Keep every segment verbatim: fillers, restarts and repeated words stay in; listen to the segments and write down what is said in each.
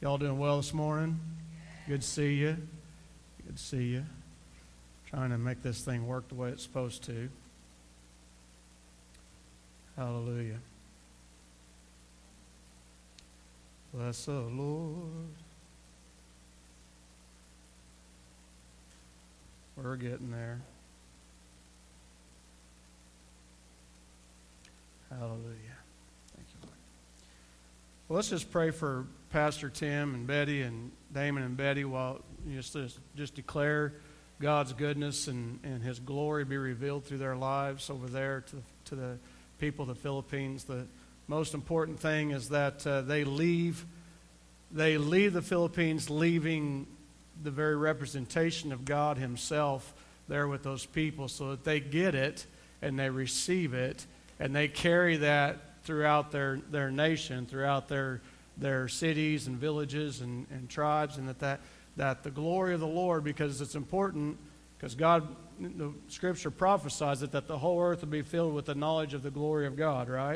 Y'all doing well this morning? Good to see you. Good to see you. Trying to make this thing work the way it's supposed to. Hallelujah. Bless the Lord. We're getting there. Hallelujah. Thank you, Lord. Well, let's just pray for Pastor Tim and Betty and Damon and Betty while you just, just, just declare God's goodness and, and His glory be revealed through their lives over there to, to the people of the Philippines. The most important thing is that uh, they leave they leave the Philippines leaving the very representation of God Himself there with those people so that they get it and they receive it and they carry that throughout their, their nation, throughout their their cities and villages and, and tribes, and that, that that the glory of the Lord, because it's important, because God, the Scripture prophesies it, that the whole earth will be filled with the knowledge of the glory of God, right?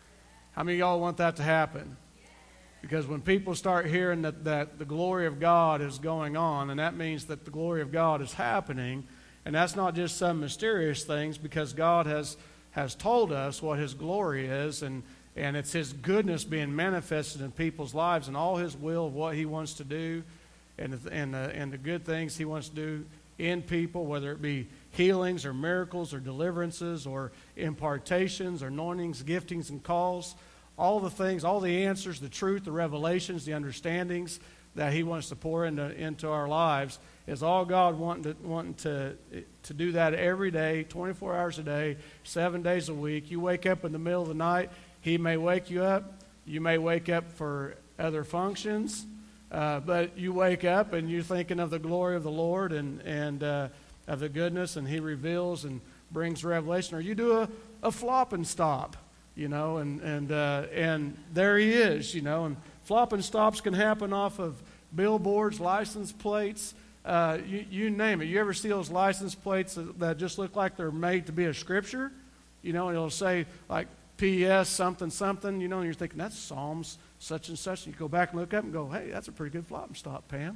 How many of y'all want that to happen? Because when people start hearing that, that the glory of God is going on, and that means that the glory of God is happening, and that's not just some mysterious things, because God has has told us what His glory is, and And it's His goodness being manifested in people's lives and all His will of what He wants to do and, and, the, and the good things He wants to do in people, whether it be healings or miracles or deliverances or impartations or anointings, giftings, and calls. All the things, all the answers, the truth, the revelations, the understandings that He wants to pour into, into our lives is all God wanting to, wanting to, to do that every day, twenty-four hours a day, seven days a week. You wake up in the middle of the night, He may wake you up. You may wake up for other functions, uh, but you wake up and you're thinking of the glory of the Lord and and uh, of the goodness, and He reveals and brings revelation. Or you do a, a flop and stop, you know, and and uh, and there He is, you know. And flop and stops can happen off of billboards, license plates, uh, you, you name it. You ever see those license plates that just look like they're made to be a scripture? You know, it'll say like P S something something, you know, and you're thinking, that's Psalms such and such. And you go back and look up and go, hey, that's a pretty good flop and stop, Pam.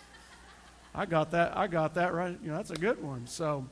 I got that. I got that right. You know, that's a good one. So,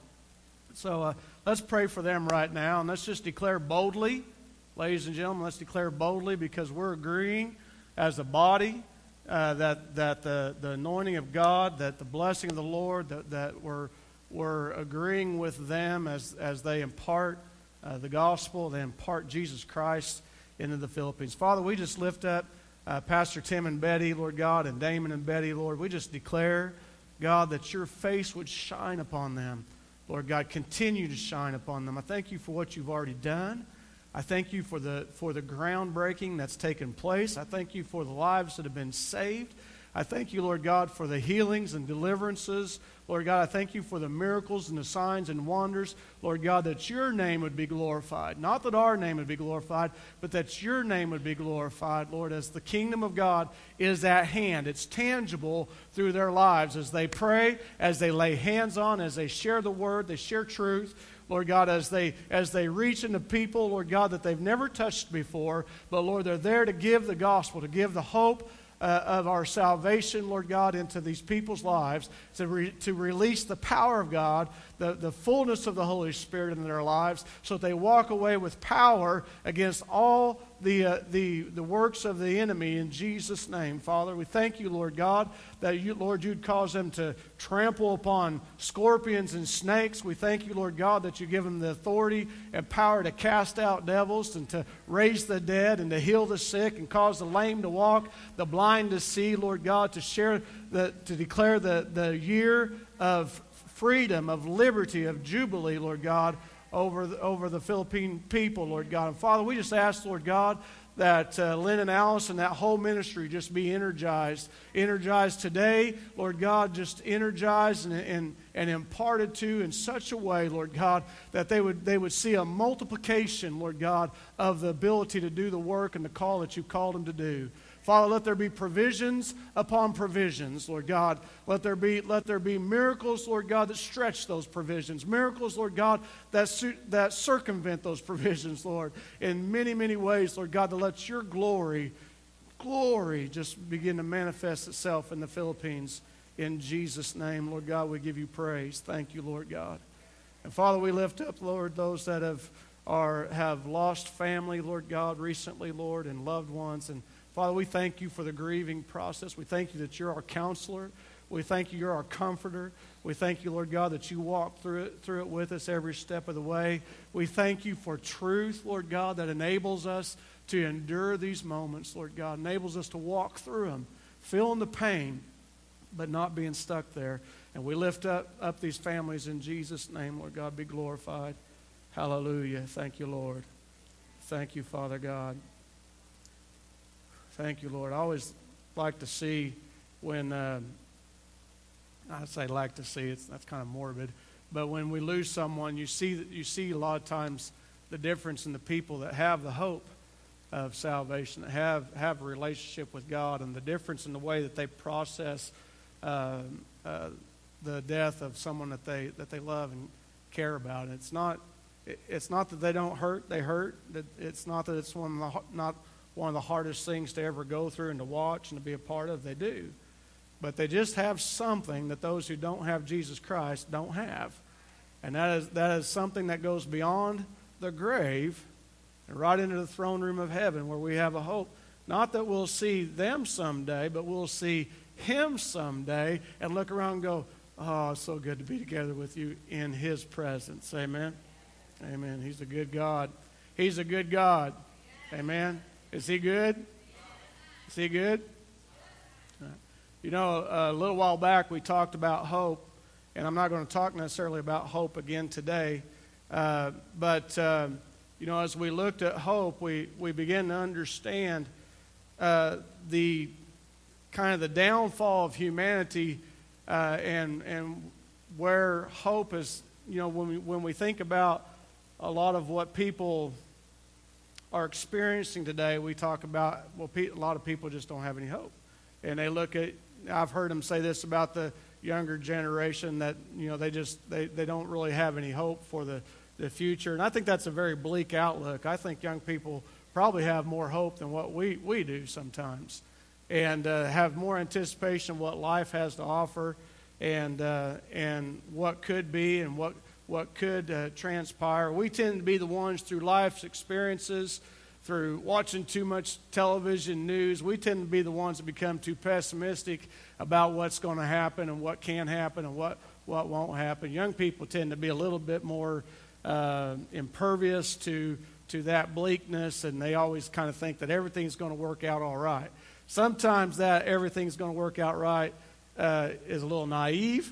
so uh, let's pray for them right now. And let's just declare boldly, ladies and gentlemen, let's declare boldly, because we're agreeing as a body uh, that that the, the anointing of God, that the blessing of the Lord, that, that we're, we're agreeing with them as, as they impart Uh, the gospel, they impart Jesus Christ into the Philippines. Father, we just lift up uh, Pastor Tim and Betty, Lord God, and Damon and Betty, Lord. We just declare, God, that your face would shine upon them. Lord God, continue to shine upon them. I thank you for what you've already done. I thank you for the for the groundbreaking that's taken place. I thank you for the lives that have been saved. I thank you, Lord God, for the healings and deliverances. Lord God, I thank you for the miracles and the signs and wonders. Lord God, that your name would be glorified. Not that our name would be glorified, but that your name would be glorified, Lord, as the kingdom of God is at hand. It's tangible through their lives as they pray, as they lay hands on, as they share the word, they share truth. Lord God, as they as they reach into people, Lord God, that they've never touched before, but Lord, they're there to give the gospel, to give the hope Uh, of our salvation, Lord God, into these people's lives, to re, to release the power of God, the, the fullness of the Holy Spirit in their lives, so that they walk away with power against all the uh, the the works of the enemy in Jesus' name. Father, we thank you, Lord God, that you, Lord, you'd cause them to trample upon scorpions and snakes. We thank you, Lord God, that you give them the authority and power to cast out devils and to raise the dead and to heal the sick and cause the lame to walk, the blind to see, Lord God, to share the to declare the, the year of freedom, of liberty, of jubilee, Lord God, over the, over the Philippine people, Lord God. And Father, we just ask, Lord God, that uh, Lynn and Alice and that whole ministry just be energized. Energized today, Lord God, just energized and, and, and imparted to in such a way, Lord God, that they would they would see a multiplication, Lord God, of the ability to do the work and the call that you called them to do. Father, let there be provisions upon provisions, Lord God. Let there be let there be miracles, Lord God, that stretch those provisions. Miracles, Lord God, that su- that circumvent those provisions, Lord, in many, many ways, Lord God, to let your glory glory just begin to manifest itself in the Philippines. In Jesus' name, Lord God, we give you praise. Thank you, Lord God. And Father, we lift up, Lord, those that have are have lost family, Lord God, recently, Lord, and loved ones. And Father, we thank you for the grieving process. We thank you that you're our counselor. We thank you you're our comforter. We thank you, Lord God, that you walk through it, through it with us every step of the way. We thank you for truth, Lord God, that enables us to endure these moments, Lord God, enables us to walk through them, feeling the pain, but not being stuck there. And we lift up, up these families in Jesus' name, Lord God, be glorified. Hallelujah. Thank you, Lord. Thank you, Father God. Thank you, Lord. I always like to see when, uh, I say like to see, it's, that's kind of morbid, but when we lose someone, you see, you see a lot of times the difference in the people that have the hope of salvation, that have, have a relationship with God, and the difference in the way that they process uh, uh, the death of someone that they that they love and care about. And it's not it, it's not that they don't hurt; they hurt. It's not that it's one of the not one of the hardest things to ever go through and to watch and to be a part of. They do, but they just have something that those who don't have Jesus Christ don't have, and that is that is something that goes beyond the grave and right into the throne room of heaven, where we have a hope. Not that we'll see them someday, but we'll see Him someday and look around and go, oh, it's so good to be together with you in His presence. Amen? Amen. He's a good God. He's a good God. Amen? Is He good? Is He good? You know, a little while back we talked about hope, and I'm not going to talk necessarily about hope again today, uh, but... Uh, You know, as we looked at hope, we, we began to understand uh, the kind of the downfall of humanity uh, and and where hope is. You know, when we when we think about a lot of what people are experiencing today, we talk about well, pe- a lot of people just don't have any hope, and they look at. I've heard them say this about the younger generation that you know they just they, they don't really have any hope for the. the future. And I think that's a very bleak outlook. I think young people probably have more hope than what we, we do sometimes, and uh, have more anticipation of what life has to offer, and uh, and what could be and what what could uh, transpire. We tend to be the ones through life's experiences, through watching too much television news, we tend to be the ones that become too pessimistic about what's going to happen and what can happen and what, what won't happen. Young people tend to be a little bit more Uh, impervious to to that bleakness, and they always kind of think that everything's going to work out all right. Sometimes that everything's going to work out right uh, is a little naive,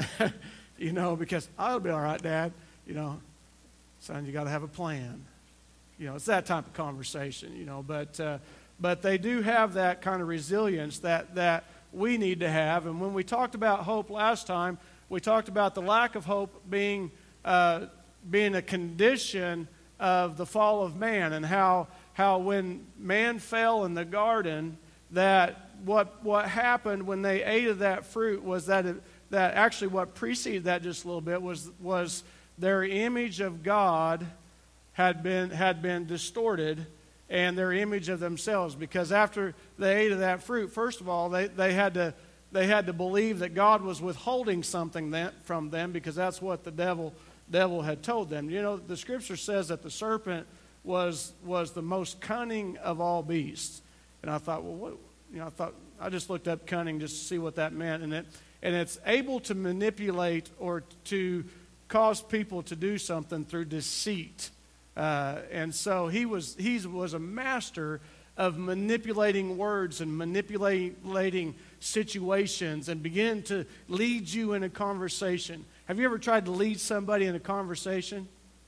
you know, because I'll be all right, Dad. You know, son, you got to have a plan. You know, it's that type of conversation, you know. But uh, but they do have that kind of resilience that that we need to have. And when we talked about hope last time, we talked about the lack of hope being uh, being a condition of the fall of man, and how how when man fell in the garden, that what what happened when they ate of that fruit was that it, that actually what preceded that just a little bit was was their image of God had been had been distorted, and their image of themselves, because after they ate of that fruit, first of all, they, they had to they had to believe that God was withholding something that, from them, because that's what the devil devil had told them. You know, the scripture says that the serpent was was the most cunning of all beasts. And I thought, well, what, you know, I thought I just looked up cunning just to see what that meant, and it and it's able to manipulate or to cause people to do something through deceit. Uh, and so he was he was a master of manipulating words and manipulating situations and beginning to lead you in a conversation. Have you ever tried to lead somebody in a conversation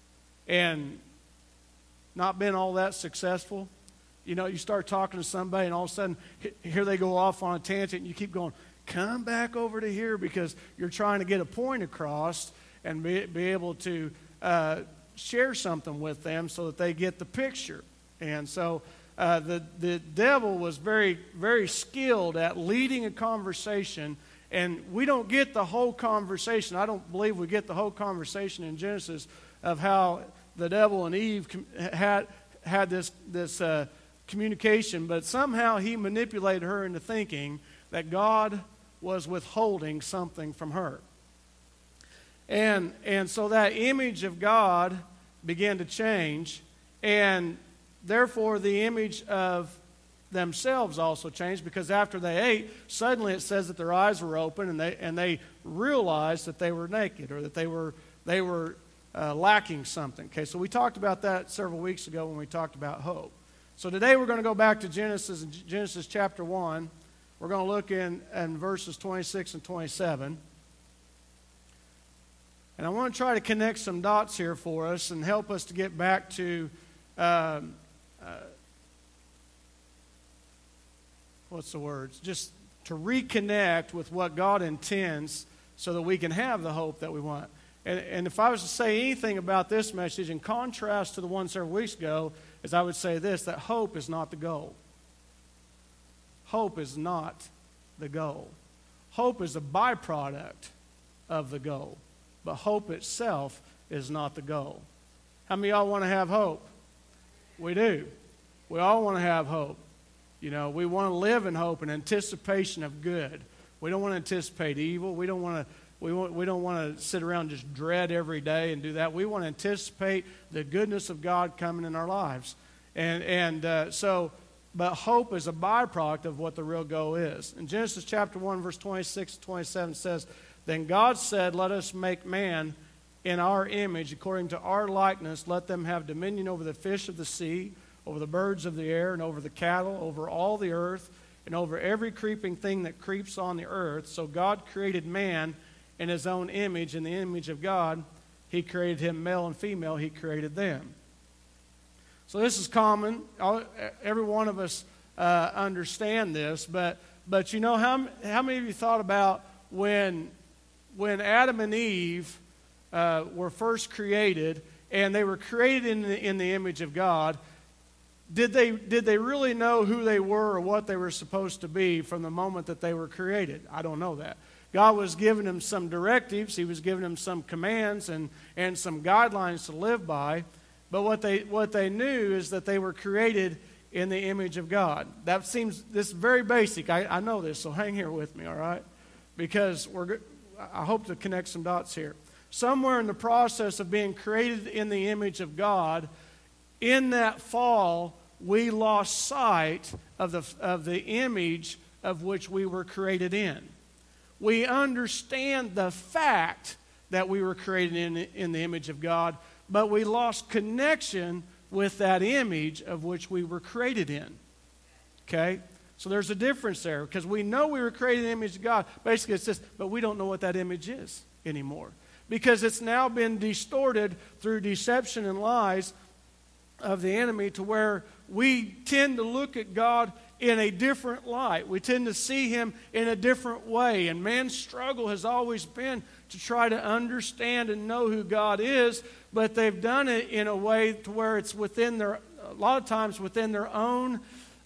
and not been all that successful? You know, you start talking to somebody and all of a sudden here they go off on a tangent, and you keep going, come back over to here, because you're trying to get a point across and be, be able to uh, share something with them so that they get the picture. And so uh, the, the devil was very, very skilled at leading a conversation. And we don't get the whole conversation. I don't believe we get the whole conversation in Genesis of how the devil and Eve had had this this uh, communication, but somehow he manipulated her into thinking that God was withholding something from her. And, and so that image of God began to change, and therefore the image of themselves also changed, because after they ate, suddenly it says that their eyes were open and they and they realized that they were naked, or that they were they were uh, lacking something. Okay, so we talked about that several weeks ago when we talked about hope. So today we're going to go back to Genesis, Genesis chapter one. We're going to look in, in verses twenty-six and twenty-seven. And I want to try to connect some dots here for us and help us to get back to um, uh, what's the words? Just to reconnect with what God intends so that we can have the hope that we want. And, and if I was to say anything about this message in contrast to the one several weeks ago, is I would say this, that hope is not the goal. Hope is not the goal. Hope is a byproduct of the goal. But hope itself is not the goal. How many of y'all want to have hope? We do. We all want to have hope. You know, we want to live in hope and anticipation of good. We don't want to anticipate evil. We don't want to we want, we don't want to sit around and just dread every day and do that. We want to anticipate the goodness of God coming in our lives. And and uh, so, but hope is a byproduct of what the real goal is. In Genesis chapter one, verse twenty-six to twenty-seven says, "Then God said, let us make man in our image, according to our likeness. Let them have dominion over the fish of the sea, over the birds of the air, and over the cattle, over all the earth, and over every creeping thing that creeps on the earth. So God created man in his own image. In the image of God, he created him, male and female, he created them." So this is common. Every one of us uh, understand this. But but you know, how, how many of you thought about when, when Adam and Eve uh, were first created, and they were created in the, in the image of God, Did they, did they really know who they were or what they were supposed to be from the moment that they were created? I don't know that. God was giving them some directives. He was giving them some commands and, and some guidelines to live by. But what they, what they knew is that they were created in the image of God. That seems, this is very basic. I, I know this, so hang here with me, all right? Because we're, I hope to connect some dots here. Somewhere in the process of being created in the image of God, in that fall, we lost sight of the, of the image of which we were created in. We understand the fact that we were created in, in the image of God, but we lost connection with that image of which we were created in. Okay? So there's a difference there, because we know we were created in the image of God. Basically, it's this, but we don't know what that image is anymore, because it's now been distorted through deception and lies of the enemy, to where we tend to look at God in a different light. We tend to see him in a different way. And man's struggle has always been to try to understand and know who God is, but they've done it in a way to where it's within their, a lot of times within their own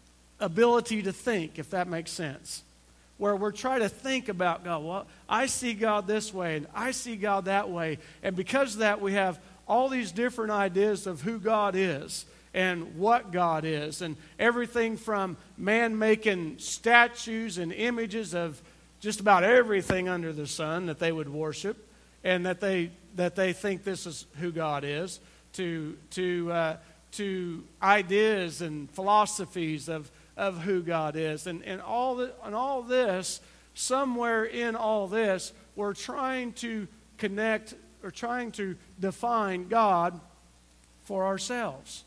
ability to think, if that makes sense. Where we're trying to think about God. Well, I see God this way, and I see God that way. And because of that, we have all these different ideas of who God is and what God is, and everything from man making statues and images of just about everything under the sun that they would worship, and that they that they think this is who God is, to to uh, to ideas and philosophies of of who God is, and and all the, and all this, somewhere in all this, we're trying to connect or trying to define God for ourselves.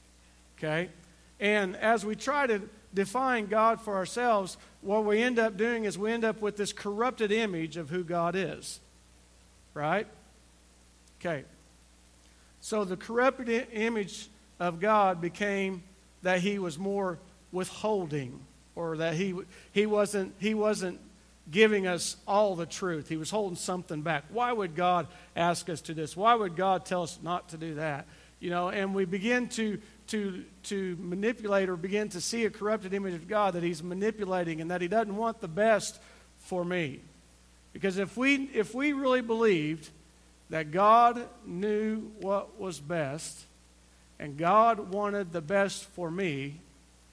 Okay? And as we try to define God for ourselves, what we end up doing is we end up with this corrupted image of who God is. Right? Okay. So the corrupted image of God became that he was more withholding, or that he he wasn't he wasn't giving us all the truth. He was holding something back. Why would God ask us to this? Why would God tell us not to do that? You know, and we begin to to to manipulate, or begin to see a corrupted image of God, that he's manipulating and that he doesn't want the best for me. Because if we if we really believed that God knew what was best and God wanted the best for me,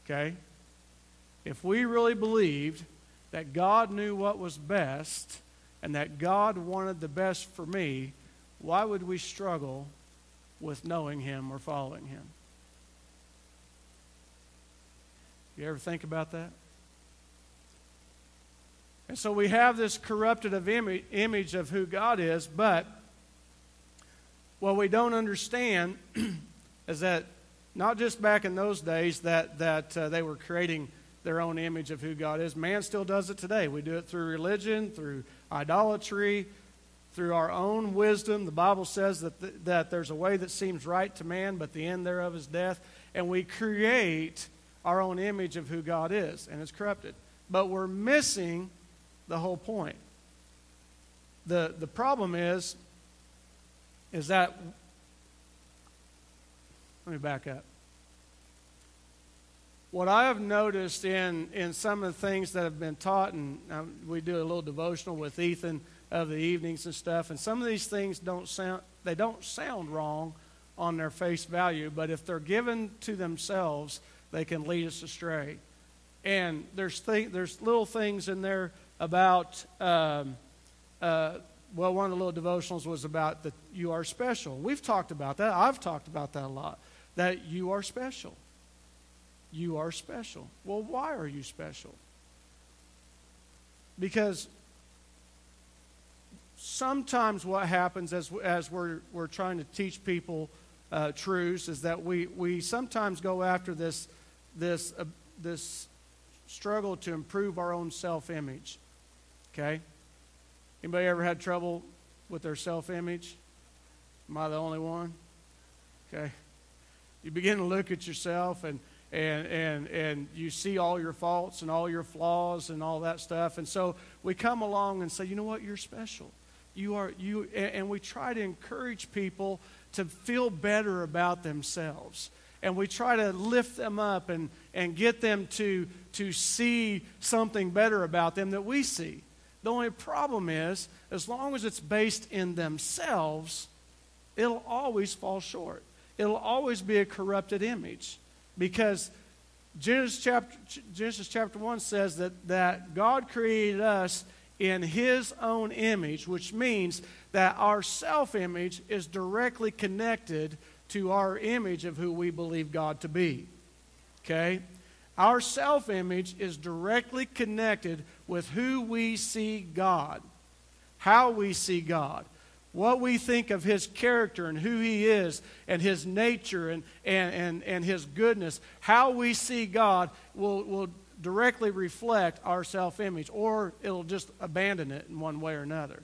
Okay? If we really believed that God knew what was best and that God wanted the best for me, why would we struggle with knowing Him or following Him? You ever think about that? And so we have this corrupted of imi- image of who God is, but what we don't understand is that not just back in those days that, that uh, they were creating their own image of who God is. Man still does it today. We do it through religion, through idolatry, through our own wisdom. The Bible says that, th- that there's a way that seems right to man, but the end thereof is death. And we create our own image of who God is, and it's corrupted. But we're missing the whole point. The, the problem is, is that, let me back up. What I have noticed in, in some of the things that have been taught, and um, we do a little devotional with Ethan of the evenings and stuff, and some of these things don't sound, they don't sound wrong on their face value, but if they're given to themselves, they can lead us astray. And there's th- there's little things in there about, um, uh, well, one of the little devotionals was about that you are special. We've talked about that. I've talked about that a lot, that you are special. You are special. Well, why are you special? Because sometimes what happens as as we're we're trying to teach people uh, truths is that we we sometimes go after this this uh, this struggle to improve our own self-image. Okay? Anybody ever had trouble with their self-image? Am I the only one? Okay. You begin to look at yourself and And, and and you see all your faults and all your flaws and all that stuff. And so we come along and say, you know what, you're special. You are you and, and we try to encourage people to feel better about themselves. And we try to lift them up and, and get them to, to see something better about them that we see. The only problem is, as long as it's based in themselves, it'll always fall short. It'll always be a corrupted image. Because Genesis chapter, Genesis chapter one says that, that God created us in His own image, which means that our self-image is directly connected to our image of who we believe God to be. Okay? Our self-image is directly connected with who we see God, how we see God. What we think of His character and who He is and His nature and, and, and, and His goodness, how we see God will, will directly reflect our self-image, or it'll just abandon it in one way or another.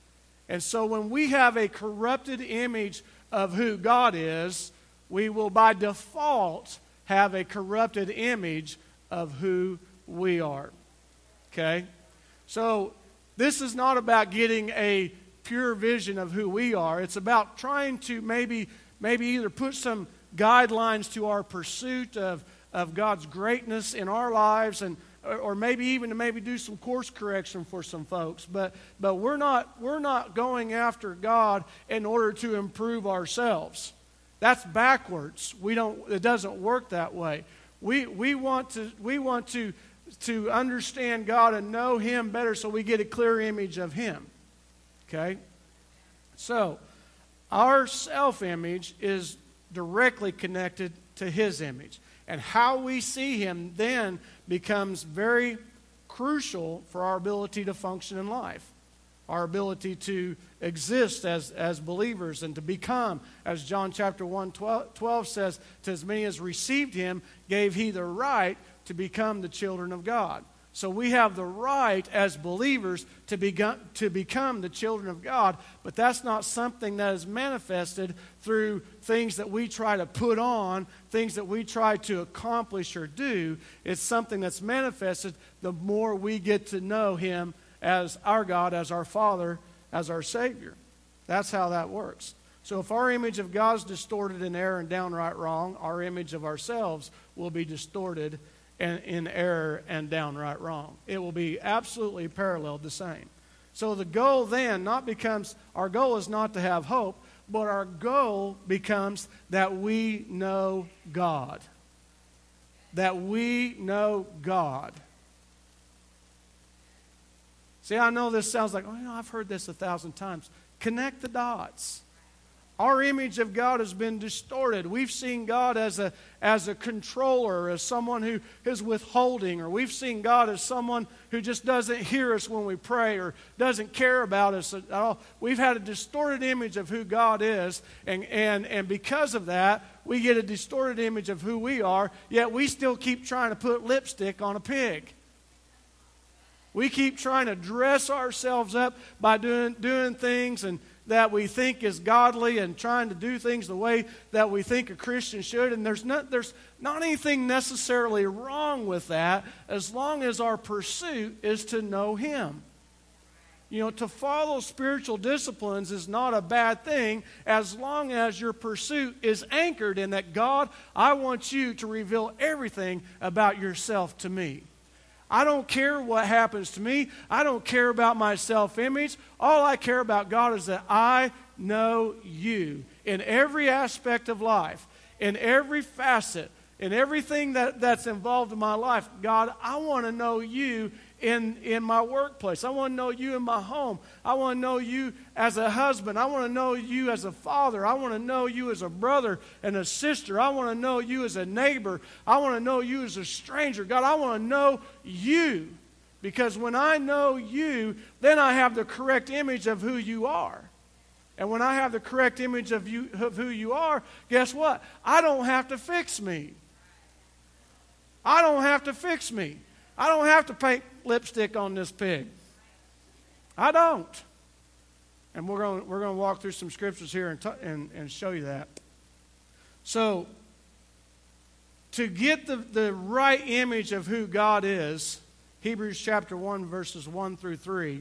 And so when we have a corrupted image of who God is, we will by default have a corrupted image of who we are. Okay? So this is not about getting a pure vision of who we are. It's about trying to maybe maybe either put some guidelines to our pursuit of, of God's greatness in our lives, and or, or maybe even to maybe do some course correction for some folks. But but we're not we're not going after God in order to improve ourselves. That's backwards. We don't it doesn't work that way. We we want to we want to to understand God and know Him better so we get a clear image of Him. Okay? So, our self-image is directly connected to His image. And how we see Him then becomes very crucial for our ability to function in life. Our ability to exist as, as believers and to become, as John chapter one, twelve says, to as many as received Him, gave He the right to become the children of God. So we have the right as believers to, become, to become the children of God, but that's not something that is manifested through things that we try to put on, things that we try to accomplish or do. It's something that's manifested the more we get to know Him as our God, as our Father, as our Savior. That's how that works. So if our image of God is distorted in error and downright wrong, our image of ourselves will be distorted and in error and downright wrong. It will be absolutely paralleled the same. So the goal then not becomes, our goal is not to have hope, but our goal becomes that we know God. that we know God. See, I know this sounds like, oh, you know, I've heard this a thousand times. Connect the dots. Our image of God has been distorted. We've seen God as a, as a controller, as someone who is withholding, or we've seen God as someone who just doesn't hear us when we pray or doesn't care about us at all. We've had a distorted image of who God is, and, and, and because of that, we get a distorted image of who we are, yet we still keep trying to put lipstick on a pig. We keep trying to dress ourselves up by doing, doing things and that we think is godly and trying to do things the way that we think a Christian should. And there's not, there's not anything necessarily wrong with that as long as our pursuit is to know Him. You know, to follow spiritual disciplines is not a bad thing as long as your pursuit is anchored in that, God, I want you to reveal everything about yourself to me. I don't care what happens to me. I don't care about my self-image. All I care about, God, is that I know you in every aspect of life, in every facet, in everything that, that's involved in my life. God, I want to know you in, in my workplace. I want to know you in my home. I want to know you as a husband. I want to know you as a father. I want to know you as a brother and a sister. I want to know you as a neighbor. I want to know you as a stranger. God, I want to know you. Because when I know you, then I have the correct image of who you are. And when I have the correct image of you of who you are, guess what? I don't have to fix me. I don't have to fix me. I don't have to paint lipstick on this pig. I don't. And we're going we're going to walk through some scriptures here and, t- and and show you that. So, to get the, the right image of who God is, Hebrews chapter one, verses one through three,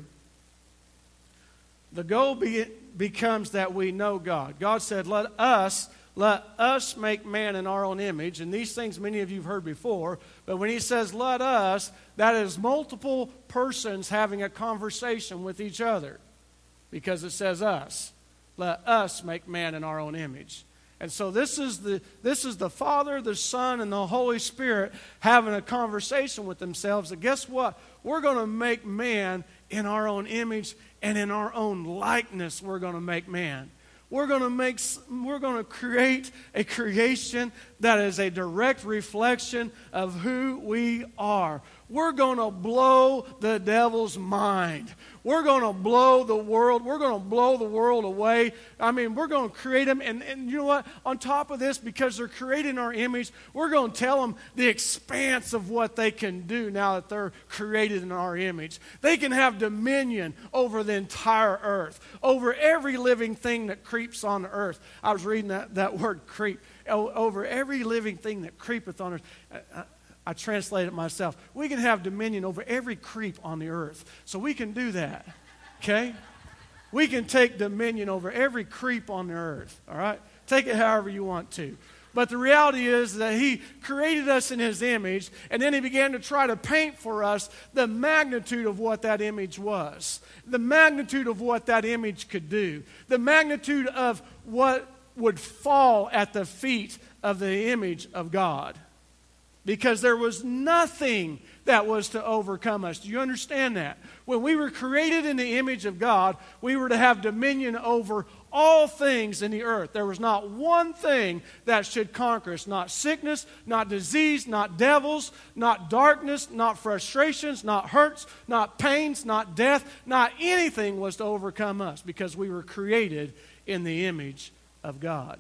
the goal be, becomes that we know God. God said, let us Let us make man in our own image. And these things many of you have heard before. But when he says let us, that is multiple persons having a conversation with each other. Because it says us. Let us make man in our own image. And so this is the this is the Father, the Son, and the Holy Spirit having a conversation with themselves. And guess what? We're going to make man in our own image, and in our own likeness we're going to make man. We're going to make, we're going to create a creation that is a direct reflection of who we are. We're going to blow the devil's mind. We're going to blow the world. We're going to blow the world away. I mean, we're going to create them. And, and you know what? On top of this, because they're creating our image, we're going to tell them the expanse of what they can do now that they're created in our image. They can have dominion over the entire earth, over every living thing that creeps on the earth. I was reading that, that word creep. Over every living thing that creepeth on earth. I, I translate it myself. We can have dominion over every creep on the earth. So we can do that. Okay? We can take dominion over every creep on the earth. All right? Take it however you want to. But the reality is that He created us in His image, and then He began to try to paint for us the magnitude of what that image was. The magnitude of what that image could do. The magnitude of what would fall at the feet of the image of God. Because there was nothing that was to overcome us. Do you understand that? When we were created in the image of God, we were to have dominion over all things in the earth. There was not one thing that should conquer us. Not sickness, not disease, not devils, not darkness, not frustrations, not hurts, not pains, not death. Not anything was to overcome us because we were created in the image of God.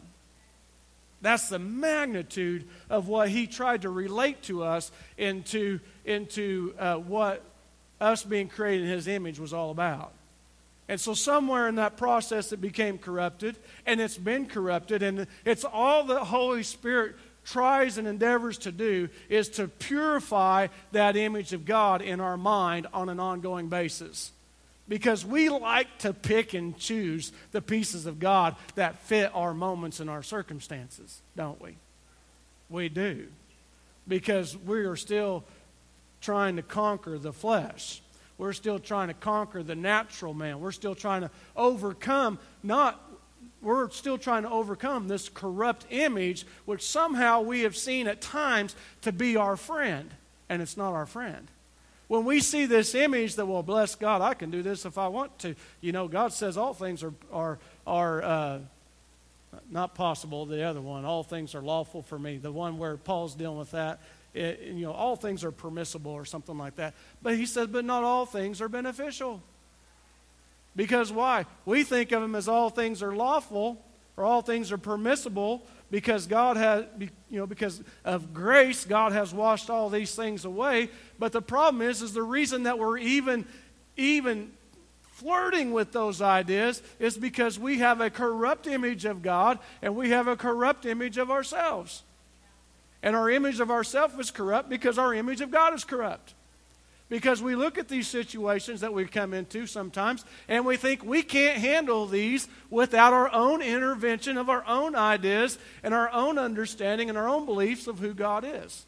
That's the magnitude of what He tried to relate to us into, into uh, what us being created in His image was all about. And so somewhere in that process it became corrupted, and it's been corrupted, and it's all the Holy Spirit tries and endeavors to do is to purify that image of God in our mind on an ongoing basis. Because we like to pick and choose the pieces of God that fit our moments and our circumstances, don't we? We do. Because we are still trying to conquer the flesh. We're still trying to conquer the natural man. We're still trying to overcome not we're still trying to overcome this corrupt image, which somehow we have seen at times to be our friend, and it's not our friend. When we see this image that, well, bless God, I can do this if I want to. You know, God says all things are are are uh, not possible. The other one, all things are lawful for me. The one where Paul's dealing with that, it, you know, all things are permissible or something like that. But he says, but not all things are beneficial. Because why? We think of them as all things are lawful or all things are permissible because God has, you know, because of grace, God has washed all these things away. But the problem is, is the reason that we're even, even flirting with those ideas is because we have a corrupt image of God and we have a corrupt image of ourselves. And our image of ourselves is corrupt because our image of God is corrupt. Because we look at these situations that we come into sometimes and we think we can't handle these without our own intervention of our own ideas and our own understanding and our own beliefs of who God is.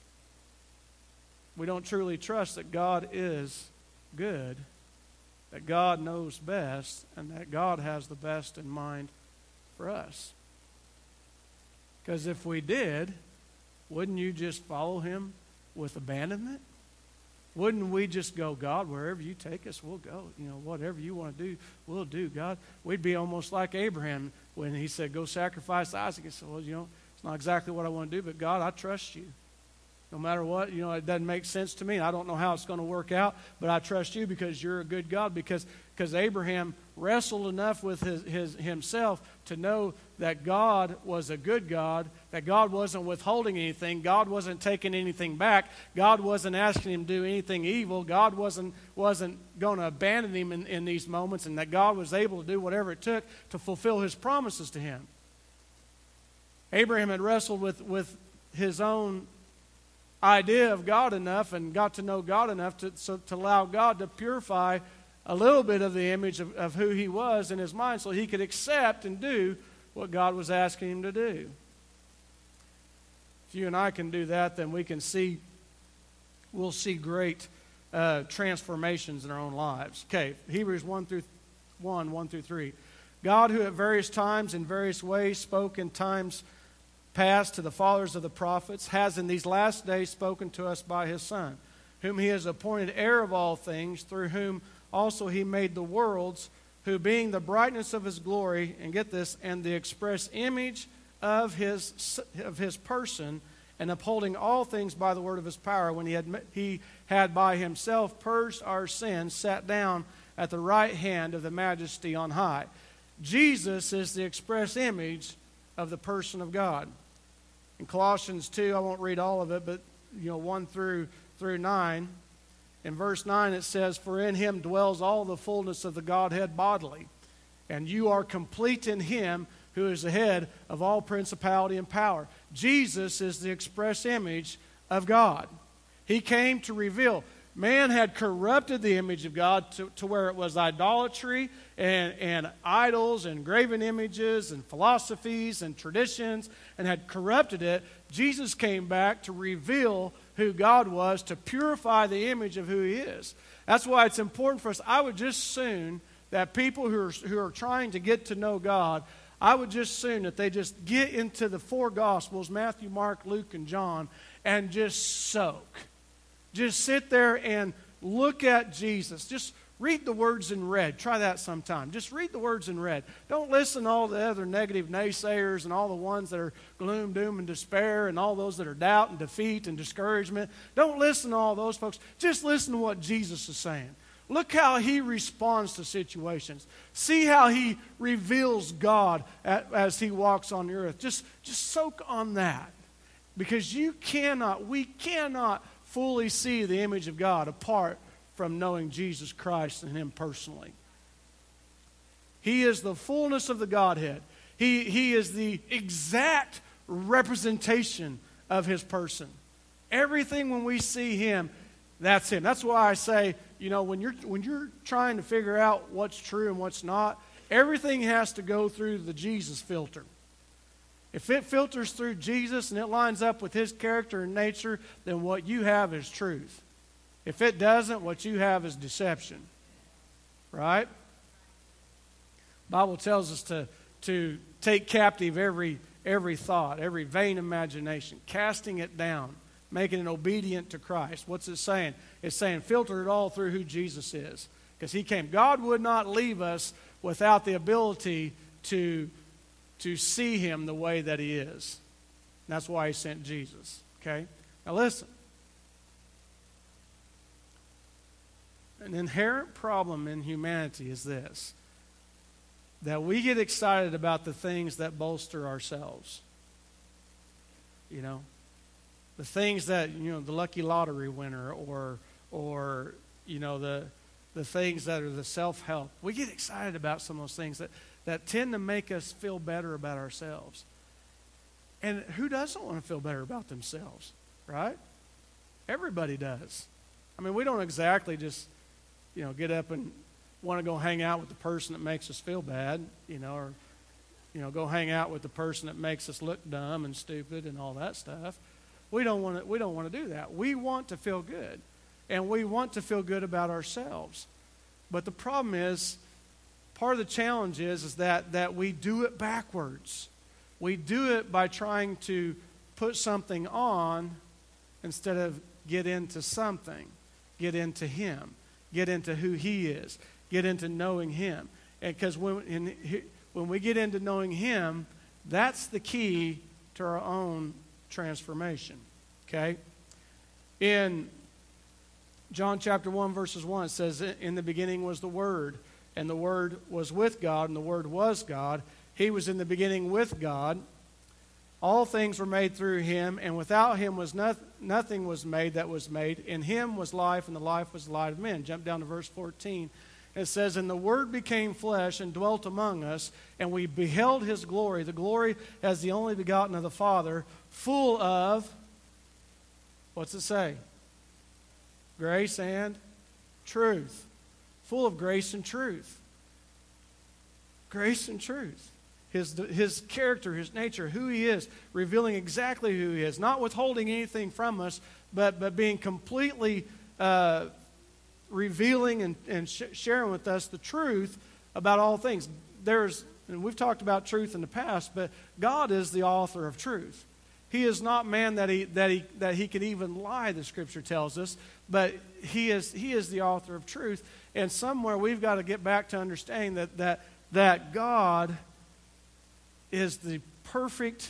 We don't truly trust that God is good, that God knows best, and that God has the best in mind for us. Because if we did, wouldn't you just follow him with abandonment? Wouldn't we just go, God, wherever you take us, we'll go. You know, whatever you want to do, we'll do, God. We'd be almost like Abraham when he said, go sacrifice Isaac. He said, well, you know, it's not exactly what I want to do, but God, I trust you. No matter what, you know, it doesn't make sense to me. I don't know how it's going to work out, but I trust you because you're a good God. Because because Abraham wrestled enough with his, his himself to know that God was a good God, that God wasn't withholding anything, God wasn't taking anything back, God wasn't asking him to do anything evil, God wasn't wasn't going to abandon him in, in these moments, and that God was able to do whatever it took to fulfill his promises to him. Abraham had wrestled with, with his own idea of God enough and got to know God enough to, so, to allow God to purify a little bit of the image of, of who he was in his mind so he could accept and do what God was asking him to do. If you and I can do that, then we can see, we'll see great uh, transformations in our own lives. Okay, Hebrews one through one, one through three. God, who at various times in various ways spoke in times past to the fathers of the prophets, has in these last days spoken to us by his Son, whom he has appointed heir of all things, through whom also he made the worlds, who being the brightness of his glory, and get this, and the express image of his of his person, and upholding all things by the word of his power, when he had he had by himself purged our sins, sat down at the right hand of the majesty on high. Jesus is the express image of the person of God. In Colossians two, I won't read all of it, but you know, one through through nine. In verse nine it says, for in him dwells all the fullness of the Godhead bodily, and you are complete in him who is the head of all principality and power. Jesus is the express image of God. He came to reveal. Man had corrupted the image of God to, to where it was idolatry and, and idols and graven images and philosophies and traditions, and had corrupted it. Jesus came back to reveal who God was, to purify the image of who he is. That's why it's important for us. I would just soon that people who are, who are trying to get to know God, I would just soon that they just get into the four Gospels, Matthew, Mark, Luke, and John, and just soak. Just sit there and look at Jesus. Just read the words in red. Try that sometime. Just read the words in red. Don't listen to all the other negative naysayers and all the ones that are gloom, doom, and despair, and all those that are doubt and defeat and discouragement. Don't listen to all those folks. Just listen to what Jesus is saying. Look how he responds to situations. See how he reveals God as he walks on the earth. Just, just soak on that. Because you cannot, we cannot fully see the image of God apart from knowing Jesus Christ and him personally. He is the fullness of the Godhead. He, he is the exact representation of his person. Everything when we see him, that's him. That's why I say, you know, when you're when you're trying to figure out what's true and what's not, everything has to go through the Jesus filter. If it filters through Jesus and it lines up with his character and nature, then what you have is truth. If it doesn't, what you have is deception. Right? The Bible tells us to, to take captive every every thought, every vain imagination, casting it down, making it obedient to Christ. What's it saying? It's saying filter it all through who Jesus is. Because he came. God would not leave us without the ability to, to see him the way that he is. And that's why he sent Jesus. Okay? Now listen. An inherent problem in humanity is this. That we get excited about the things that bolster ourselves. You know? The things that, you know, the lucky lottery winner or, or you know, the, the things that are the self-help. We get excited about some of those things that, that tend to make us feel better about ourselves. And who doesn't want to feel better about themselves, right? Everybody does. I mean, we don't exactly just, you know, get up and want to go hang out with the person that makes us feel bad, you know, or, you know, go hang out with the person that makes us look dumb and stupid and all that stuff. We don't want to, we don't want to do that. We want to feel good, and we want to feel good about ourselves. But the problem is, part of the challenge is, is that, that we do it backwards. We do it by trying to put something on instead of get into something, get into him, get into who he is, get into knowing him. And because when, in, when we get into knowing him, that's the key to our own transformation. Okay? In John chapter one, verses one, it says, in the beginning was the Word, and the Word was with God, and the Word was God. He was in the beginning with God. All things were made through him, and without him was not, nothing was made that was made. In him was life, and the life was the light of men. Jump down to verse fourteen. It says, and the Word became flesh and dwelt among us, and we beheld his glory, the glory as the only begotten of the Father, full of, what's it say? Grace and truth. Full of grace and truth. Grace and truth. His, his character, his nature, who he is, revealing exactly who he is. Not withholding anything from us, but, but being completely uh, revealing and, and sh- sharing with us the truth about all things. There's, and we've talked about truth in the past, but God is the author of truth. He is not man that he that he that he can even lie, the Scripture tells us, but he is he is the author of truth. And somewhere we've got to get back to understanding that that that God is the perfect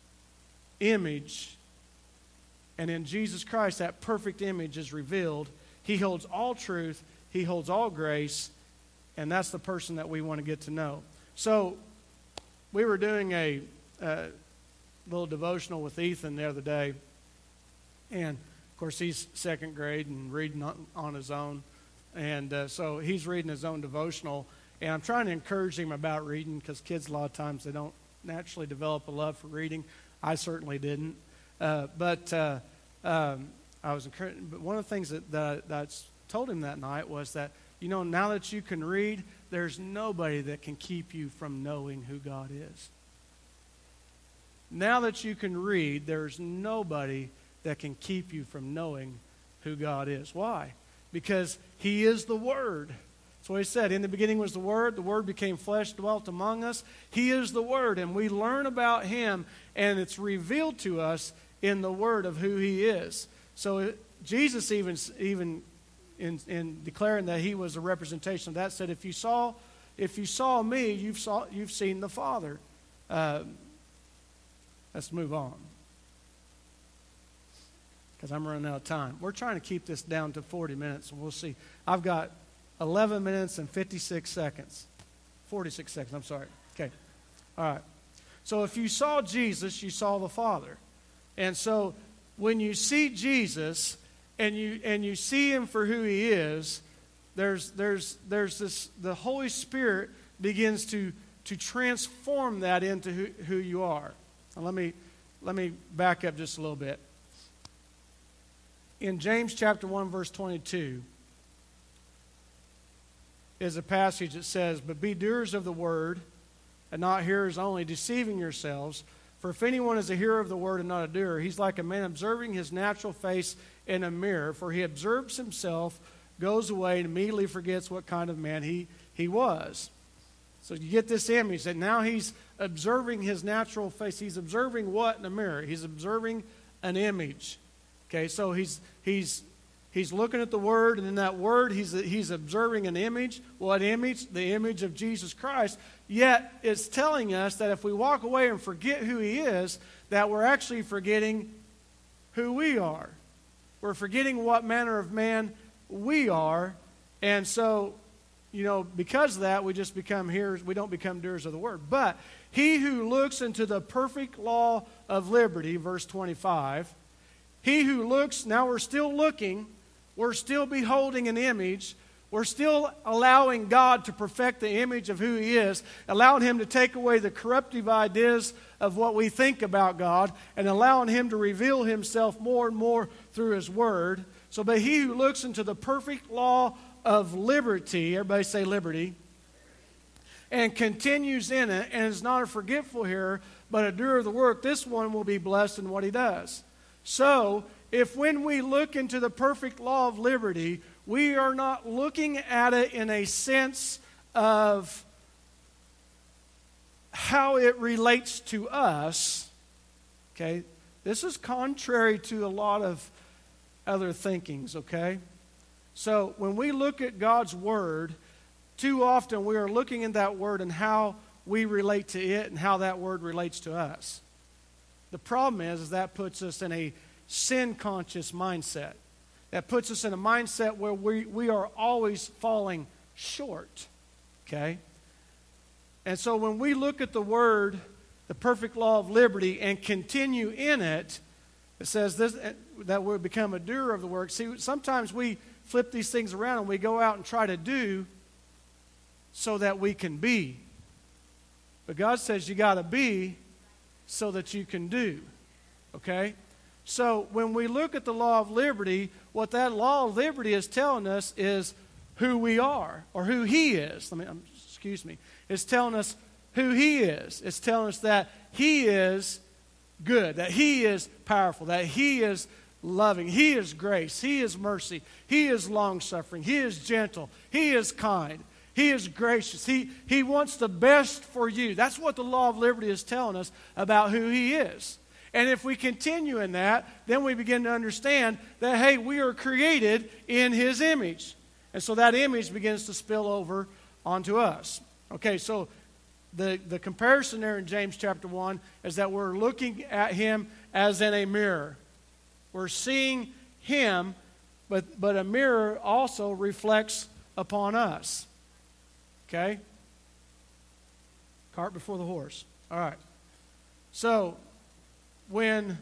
image, and in Jesus Christ that perfect image is revealed. He holds all truth, he holds all grace, and that's the person that we want to get to know. So we were doing a uh, little devotional with Ethan the other day, and of course he's second grade and reading on, on his own, and uh, so he's reading his own devotional, and I'm trying to encourage him about reading, because kids a lot of times they don't naturally develop a love for reading. I certainly didn't, uh, but uh, um, I was encouraging. But one of the things that, that, that I told him that night was that, you know, now that you can read, there's nobody that can keep you from knowing who God is. Now that you can read, there's nobody that can keep you from knowing who God is. Why? Because he is the Word. That's what he said. In the beginning was the Word. The Word became flesh, dwelt among us. He is the Word, and we learn about him, and it's revealed to us in the Word of who he is. So it, Jesus even, even in, in declaring that he was a representation of that, said, if you saw, if you saw me, you've, saw, you've seen the Father. Uh, let's move on, because I'm running out of time. We're trying to keep this down to forty minutes, and we'll see. I've got eleven minutes and fifty-six seconds. forty-six seconds, I'm sorry. Okay. All right. So if you saw Jesus, you saw the Father. And so when you see Jesus and you and you see him for who he is, there's there's there's this the Holy Spirit begins to to transform that into who, who you are. Now let me let me back up just a little bit. In James chapter one, verse twenty-two, is a passage that says, but be doers of the word, and not hearers only, deceiving yourselves. For if anyone is a hearer of the word and not a doer, he's like a man observing his natural face in a mirror. For he observes himself, goes away, and immediately forgets what kind of man he, he was. So you get this image that now he's observing his natural face. He's observing what in a mirror? He's observing an image. Okay, so he's he's he's looking at the Word, and in that Word he's he's observing an image. What image? The image of Jesus Christ. Yet it's telling us that if we walk away and forget who He is, that we're actually forgetting who we are. We're forgetting what manner of man we are, and so, you know, because of that, we just become hearers. We don't become doers of the Word. But he who looks into the perfect law of liberty, verse twenty-five, he who looks, now we're still looking, we're still beholding an image, we're still allowing God to perfect the image of who He is, allowing Him to take away the corruptive ideas of what we think about God, and allowing Him to reveal Himself more and more through His Word. So, but he who looks into the perfect law of liberty, everybody say liberty, and continues in it, and is not a forgetful hearer, but a doer of the work, this one will be blessed in what he does. So, if when we look into the perfect law of liberty, we are not looking at it in a sense of how it relates to us, okay? This is contrary to a lot of other thinkings, okay? So when we look at God's Word, too often we are looking at that Word and how we relate to it and how that Word relates to us. The problem is, is that puts us in a sin-conscious mindset. That puts us in a mindset where we, we are always falling short, okay? And so when we look at the Word, the perfect law of liberty, and continue in it, it says this, that we'll become a doer of the work. See, sometimes we flip these things around and we go out and try to do so that we can be. But God says you got to be so that you can do. Okay? So when we look at the law of liberty, what that law of liberty is telling us is who we are, or who He is. Let me, um, excuse me. It's telling us who He is. It's telling us that He is good, that He is powerful, that He is loving, He is grace, He is mercy, He is long-suffering, He is gentle, He is kind, He is gracious. He, he wants the best for you. That's what the law of liberty is telling us about who He is. And if we continue in that, then we begin to understand that, hey, we are created in His image. And so that image begins to spill over onto us. Okay, so the, the comparison there in James chapter one is that we're looking at Him as in a mirror. We're seeing Him, but, but a mirror also reflects upon us. Okay? Cart before the horse. All right. So, when,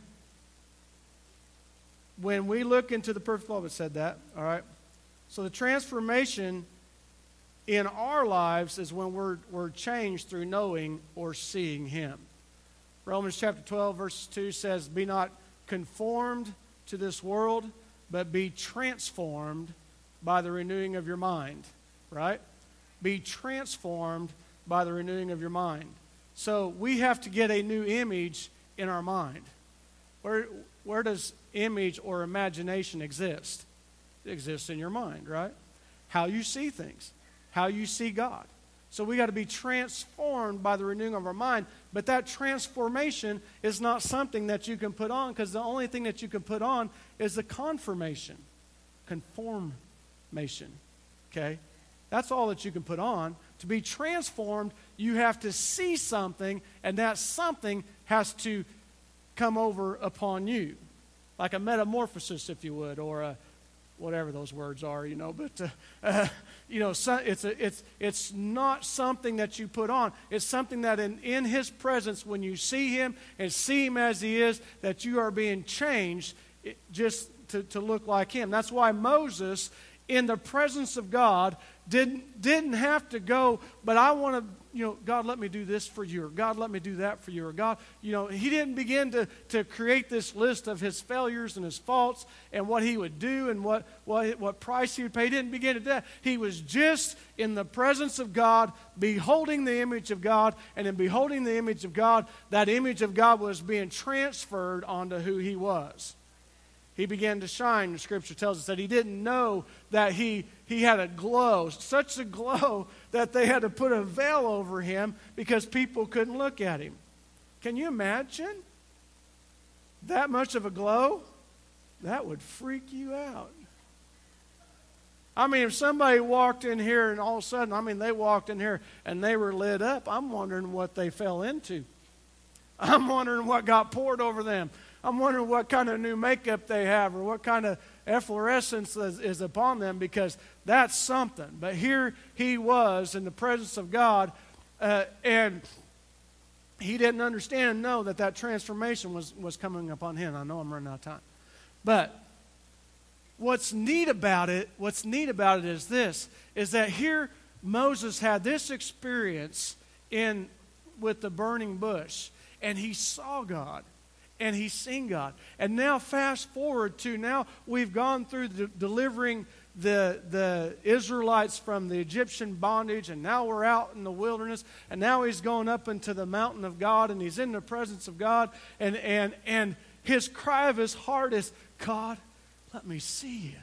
when we look into the perfect law, it said that, all right? So the transformation in our lives is when we're, we're changed through knowing or seeing Him. Romans chapter twelve, verse two says, be not conformed to this world, but be transformed by the renewing of your mind, right? Be transformed by the renewing of your mind. So we have to get a new image in our mind. Where, where does image or imagination exist? It exists in your mind, right? How you see things, how you see God. So we got to be transformed by the renewing of our mind. But that transformation is not something that you can put on, because the only thing that you can put on is the confirmation, conformation. Okay? That's all that you can put on. To be transformed, you have to see something, and that something has to come over upon you. Like a metamorphosis, if you would, or a whatever those words are, you know. But, uh, uh, you know, so it's, a, it's, it's not something that you put on. It's something that in, in His presence, when you see Him and see Him as He is, that you are being changed just to, to look like Him. That's why Moses, in the presence of God, didn't, didn't have to go, but I want to, you know, God, let me do this for you, or God, let me do that for you, or God, you know, he didn't begin to, to create this list of his failures and his faults and what he would do and what, what, what price he would pay. He didn't begin to do that. He was just in the presence of God, beholding the image of God, and in beholding the image of God, that image of God was being transferred onto who he was. He began to shine. The Scripture tells us that he didn't know that he he had a glow, such a glow that they had to put a veil over him because people couldn't look at him. Can you imagine that much of a glow? That would freak you out. I mean, if somebody walked in here and all of a sudden, I mean, they walked in here and they were lit up, I'm wondering what they fell into. I'm wondering what got poured over them. I'm wondering what kind of new makeup they have or what kind of efflorescence is, is upon them, because that's something. But here he was in the presence of God, uh, and he didn't understand and know that that transformation was, was coming upon him. I know I'm running out of time. But what's neat about it, what's neat about it is this, is that here Moses had this experience in with the burning bush, and he saw God. And he's seen God. And now fast forward to now we've gone through the, delivering the, the Israelites from the Egyptian bondage, and now we're out in the wilderness, and now he's going up into the mountain of God, and he's in the presence of God, and, and, and his cry of his heart is, God, let me see you.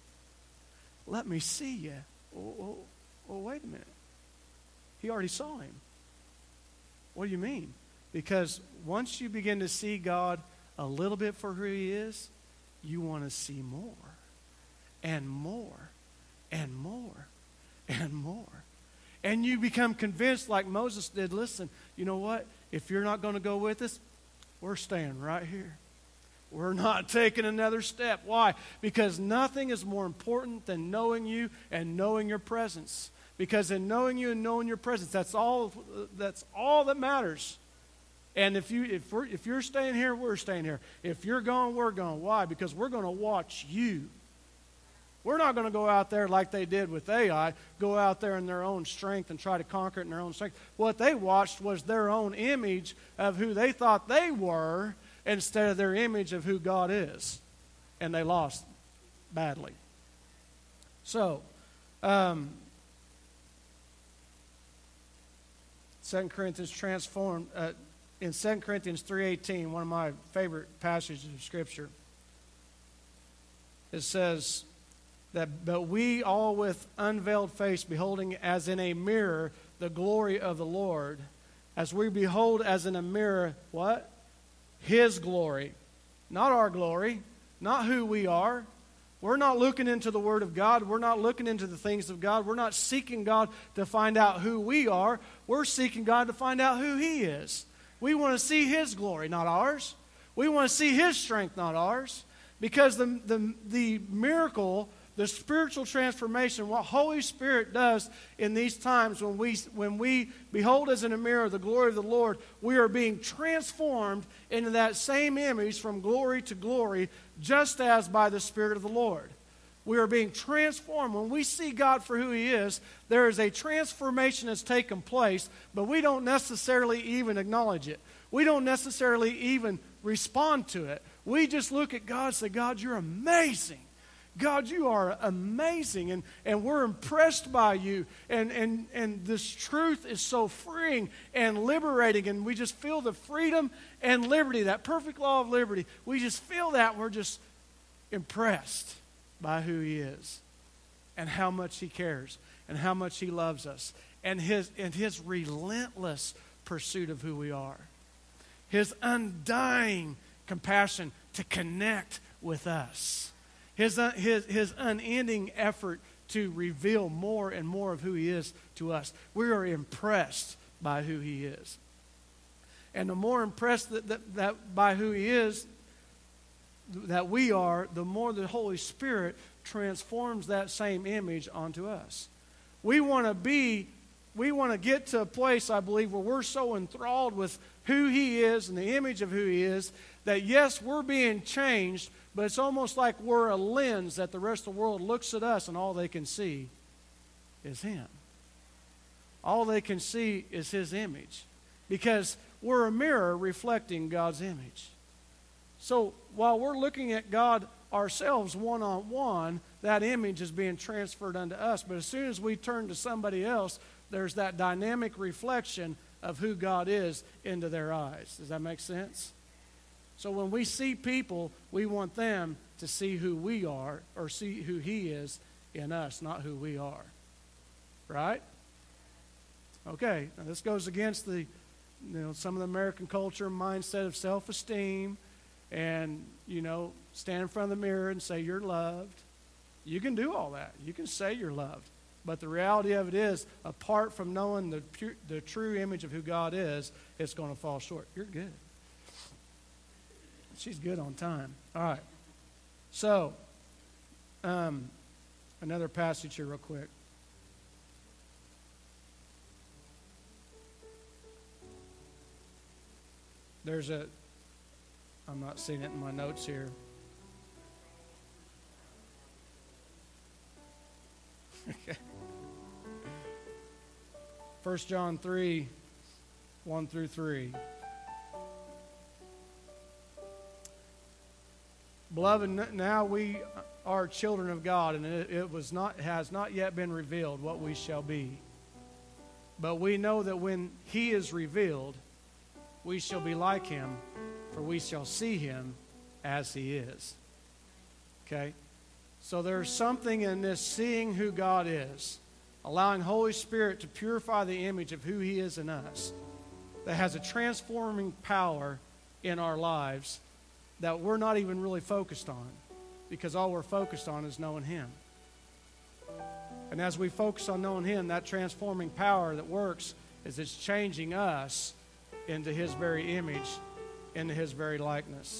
Let me see you. Oh, oh, oh, wait a minute. He already saw him. What do you mean? Because once you begin to see God a little bit for who he is, you want to see more and more and more and more. And you become convinced like Moses did, listen, you know what? If you're not going to go with us, we're staying right here. We're not taking another step. Why? Because nothing is more important than knowing you and knowing your presence. Because in knowing you and knowing your presence, that's all, that's all that matters. And if you if we're if you're staying here, we're staying here. If you're gone, we're gone. Why? Because we're going to watch you. We're not going to go out there like they did with Ai, go out there in their own strength and try to conquer it in their own strength. What they watched was their own image of who they thought they were instead of their image of who God is. And they lost badly. So, um, Second Corinthians transformed... Uh, In Second Corinthians three eighteen, one of my favorite passages of Scripture, it says that, but we all with unveiled face, beholding as in a mirror the glory of the Lord, as we behold as in a mirror, what? His glory. Not our glory, not who we are. We're not looking into the Word of God. We're not looking into the things of God. We're not seeking God to find out who we are. We're seeking God to find out who He is. We want to see His glory, not ours. We want to see His strength, not ours. Because the, the, the miracle, the spiritual transformation, what Holy Spirit does in these times when we, when we behold as in a mirror the glory of the Lord, we are being transformed into that same image from glory to glory, just as by the Spirit of the Lord. We are being transformed. When we see God for who He is, there is a transformation that's taken place, but we don't necessarily even acknowledge it. We don't necessarily even respond to it. We just look at God and say, God, you're amazing. God, you are amazing, and, and we're impressed by you, and, and, and this truth is so freeing and liberating, and we just feel the freedom and liberty, that perfect law of liberty. We just feel that, and we're just impressed by who He is and how much He cares and how much He loves us and his, and his relentless pursuit of who we are. His undying compassion to connect with us. His, uh, his, his unending effort to reveal more and more of who He is to us. We are impressed by who He is. And the more impressed that, that, that by who He is, that we are, the more the Holy Spirit transforms that same image onto us. We want to be, we want to get to a place, I believe, where we're so enthralled with who He is and the image of who He is, that yes, we're being changed, but it's almost like we're a lens that the rest of the world looks at us and all they can see is Him. All they can see is His image, because we're a mirror reflecting God's image. So while we're looking at God ourselves one-on-one, that image is being transferred unto us. But as soon as we turn to somebody else, there's that dynamic reflection of who God is into their eyes. Does that make sense? So when we see people, we want them to see who we are or see who He is in us, not who we are. Right? Okay, now this goes against the, you know, some of the American culture mindset of self-esteem and, you know, stand in front of the mirror and say you're loved. You can do all that. You can say you're loved. But the reality of it is, apart from knowing the pure, the true image of who God is, it's going to fall short. You're good. She's good on time. All right. So, um, another passage here real quick. There's a, I'm not seeing it in my notes here. Okay. First John three, one through three. Beloved, now we are children of God, and it, it was not has not yet been revealed what we shall be. But we know that when He is revealed, we shall be like Him, for we shall see Him as He is. Okay? So there's something in this seeing who God is, allowing Holy Spirit to purify the image of who He is in us, that has a transforming power in our lives that we're not even really focused on, because all we're focused on is knowing Him. And as we focus on knowing Him, that transforming power that works is it's changing us into His very image, into His very likeness.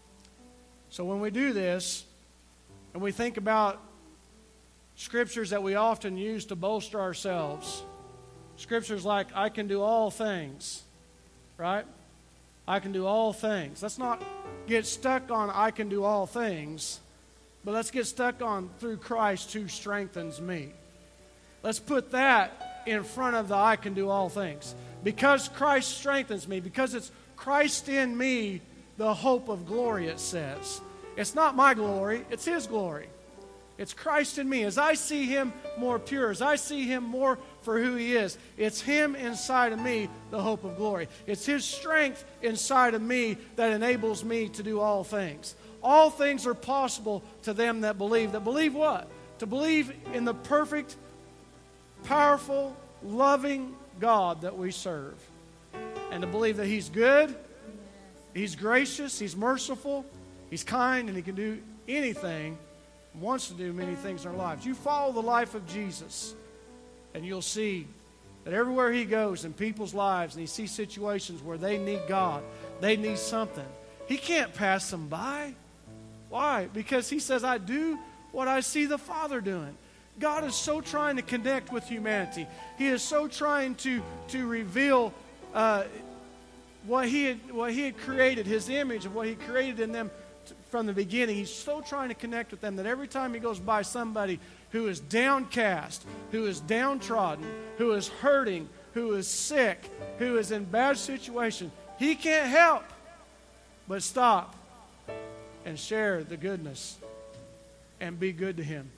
So when we do this, and we think about scriptures that we often use to bolster ourselves, scriptures like, I can do all things, right? I can do all things. Let's not get stuck on I can do all things, but let's get stuck on through Christ who strengthens me. Let's put that in front of the I can do all things. Because Christ strengthens me, because it's Christ in me, the hope of glory, it says. It's not my glory, it's His glory. It's Christ in me. As I see Him more pure, as I see Him more for who He is, it's Him inside of me, the hope of glory. It's His strength inside of me that enables me to do all things. All things are possible to them that believe. That believe what? To believe in the perfect, powerful, loving God that we serve. And to believe that He's good, He's gracious, He's merciful, He's kind, and He can do anything, wants to do many things in our lives. You follow the life of Jesus, and you'll see that everywhere He goes in people's lives, and He sees situations where they need God, they need something, He can't pass them by. Why? Because He says, I do what I see the Father doing. God is so trying to connect with humanity. He is so trying to, to reveal uh, what, he had, what He had created, His image of what He created in them from the beginning. He's so trying to connect with them that every time He goes by somebody who is downcast, who is downtrodden, who is hurting, who is sick, who is in bad situation, He can't help but stop and share the goodness and be good to him.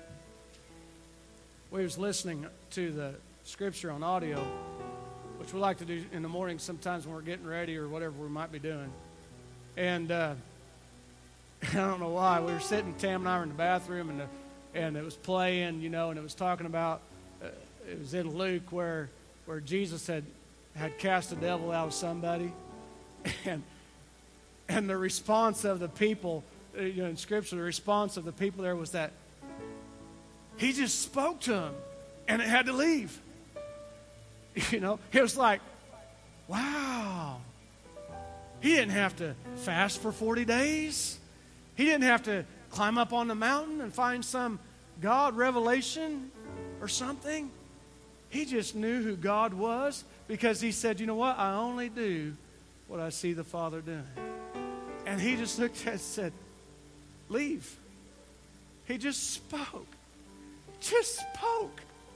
We was listening to the scripture on audio, which we like to do in the morning sometimes when we're getting ready or whatever we might be doing. And uh, I don't know why. We were sitting, Tam and I were in the bathroom, and the, and it was playing, you know, and it was talking about, uh, it was in Luke where where Jesus had, had cast the devil out of somebody. And and the response of the people, you know, in Scripture, the response of the people there was that he just spoke to them, and it had to leave. You know, it was like, wow. He didn't have to fast for forty days. He didn't have to climb up on the mountain and find some God revelation or something. He just knew who God was because he said, you know what? I only do what I see the Father doing. And he just looked at it and said, leave. He just spoke. Just spoke.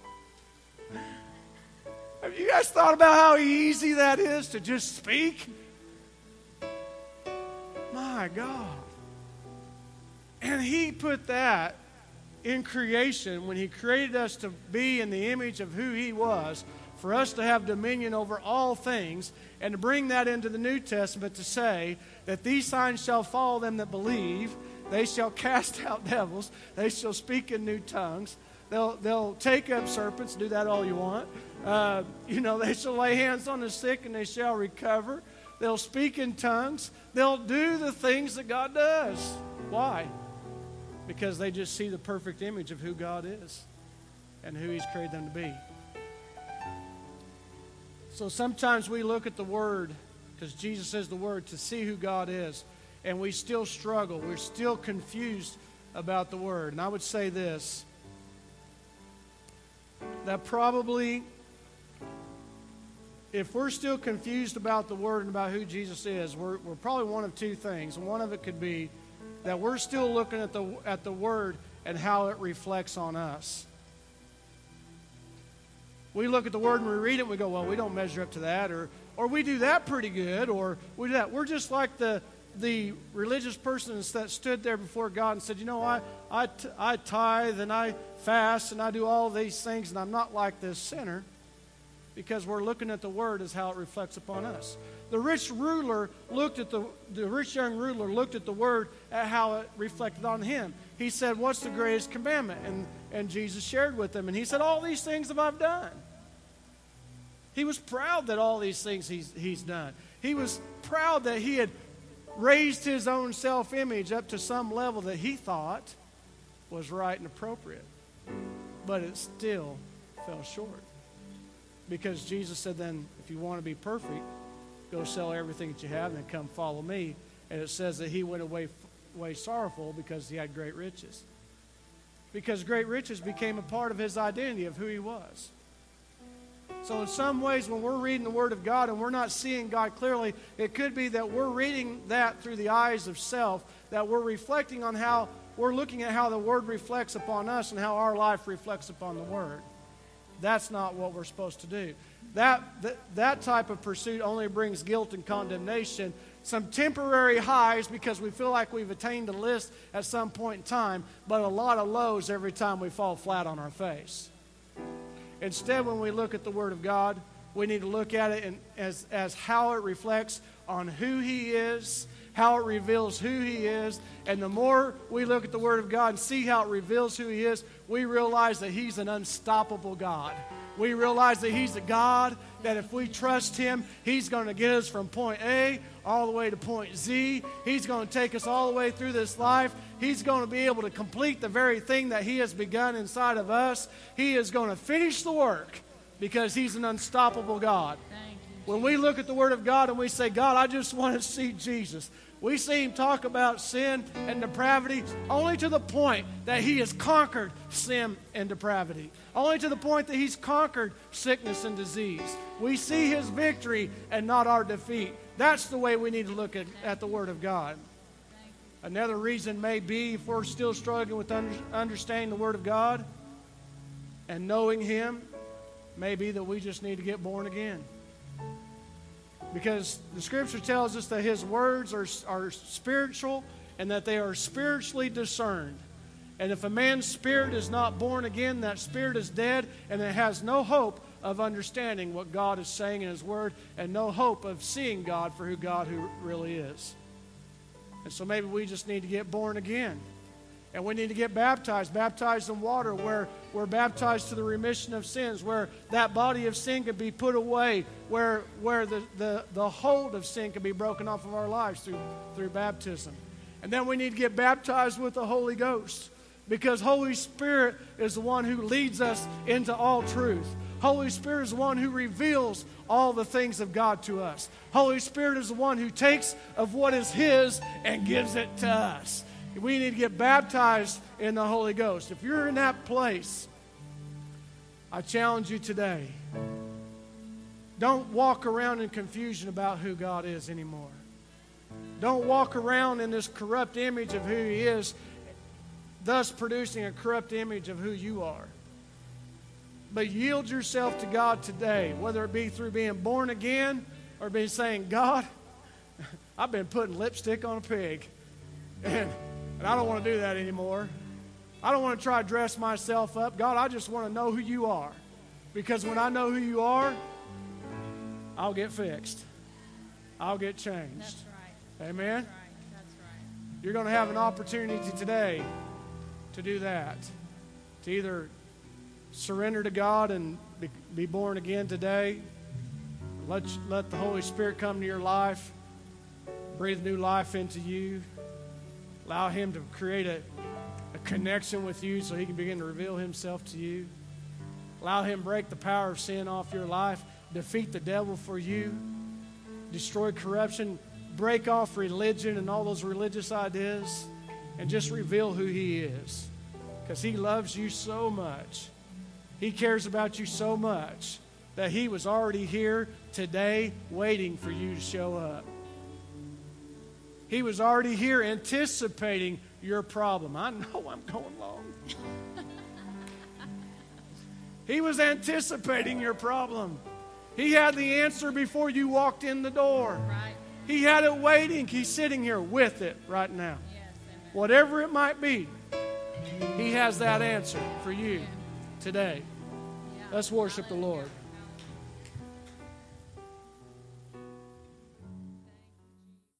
Have you guys thought about how easy that is to just speak? My God. And he put that in creation when he created us to be in the image of who he was, for us to have dominion over all things, and to bring that into the New Testament to say that these signs shall follow them that believe, They shall cast out devils. They shall speak in new tongues. They'll, they'll take up serpents. Do that all you want. Uh, you know, they shall lay hands on the sick and they shall recover. They'll speak in tongues. They'll do the things that God does. Why? Because they just see the perfect image of who God is and who He's created them to be. So sometimes we look at the Word, because Jesus is the Word, to see who God is, and we still struggle. We're still confused about the Word. And I would say this, that probably, if we're still confused about the Word and about who Jesus is, we're, we're probably one of two things. And one of it could be that we're still looking at the, at the Word and how it reflects on us. We look at the Word and we read it and we go, well, we don't measure up to that, or or we do that pretty good, or we do that. We're just like the the religious person that stood there before God and said, you know, I, I, I tithe and I fast and I do all these things, and I'm not like this sinner, because we're looking at the Word as how it reflects upon us. The rich ruler looked at the, the rich young ruler looked at the Word at how it reflected on him. He said, what's the greatest commandment? And, and Jesus shared with him, and he said, all these things have I done. He was proud that all these things he's, he's done. He was proud that he had raised his own self-image up to some level that he thought was right and appropriate. But it still fell short. Because Jesus said, then, if you want to be perfect, go sell everything that you have and then come follow me. And it says that he went away, away sorrowful because he had great riches. Because great riches became a part of his identity of who he was. So in some ways, when we're reading the Word of God and we're not seeing God clearly, it could be that we're reading that through the eyes of self, that we're reflecting on how, we're looking at how the Word reflects upon us and how our life reflects upon the Word. That's not what we're supposed to do. That, that, that type of pursuit only brings guilt and condemnation, some temporary highs because we feel like we've attained a list at some point in time, but a lot of lows every time we fall flat on our face. Instead, when we look at the Word of God, we need to look at it in, as, as how it reflects on who He is, how it reveals who He is. And the more we look at the Word of God and see how it reveals who He is, we realize that He's an unstoppable God. We realize that He's a God that if we trust Him, He's going to get us from point A all the way to point Z. He's going to take us all the way through this life. He's going to be able to complete the very thing that He has begun inside of us. He is going to finish the work because He's an unstoppable God. Thank you. When we look at the Word of God and we say, God, I just want to see Jesus, we see Him talk about sin and depravity only to the point that He has conquered sin and depravity. Only to the point that He's conquered sickness and disease. We see His victory and not our defeat. That's the way we need to look at, at the Word of God. Another reason may be, if we're still struggling with under, understanding the Word of God and knowing Him, may be that we just need to get born again. Because the Scripture tells us that His words are, are spiritual and that they are spiritually discerned. And if a man's spirit is not born again, that spirit is dead, and it has no hope of understanding what God is saying in His Word, and no hope of seeing God for who God who really is. And so maybe we just need to get born again. And we need to get baptized, baptized in water, where we're baptized to the remission of sins, where that body of sin can be put away, where, where the, the, the hold of sin can be broken off of our lives through, through baptism. And then we need to get baptized with the Holy Ghost, because Holy Spirit is the one who leads us into all truth. Holy Spirit is the one who reveals all the things of God to us. Holy Spirit is the one who takes of what is His and gives it to us. We need to get baptized in the Holy Ghost. If you're in that place, I challenge you today. Don't walk around in confusion about who God is anymore. Don't walk around in this corrupt image of who He is, thus producing a corrupt image of who you are. But yield yourself to God today, whether it be through being born again or being saying, God, I've been putting lipstick on a pig. And, and I don't want to do that anymore. I don't want to try to dress myself up. God, I just want to know who You are. Because when I know who You are, I'll get fixed. I'll get changed. That's right. Amen? That's right. That's right. You're going to have an opportunity today to do that. To either surrender to God and be, be born again today. Let, let the Holy Spirit come to your life. Breathe new life into you. Allow Him to create a, a connection with you so He can begin to reveal Himself to you. Allow Him break the power of sin off your life. Defeat the devil for you. Destroy corruption. Break off religion and all those religious ideas. And just reveal who He is. Because He loves you so much. He cares about you so much that He was already here today waiting for you to show up. He was already here anticipating your problem. I know I'm going long. He was anticipating your problem. He had the answer before you walked in the door. Right. He had it waiting. He's sitting here with it right now. Yes, amen. Whatever it might be, He has that answer for you today. Yeah. Let's worship the Lord.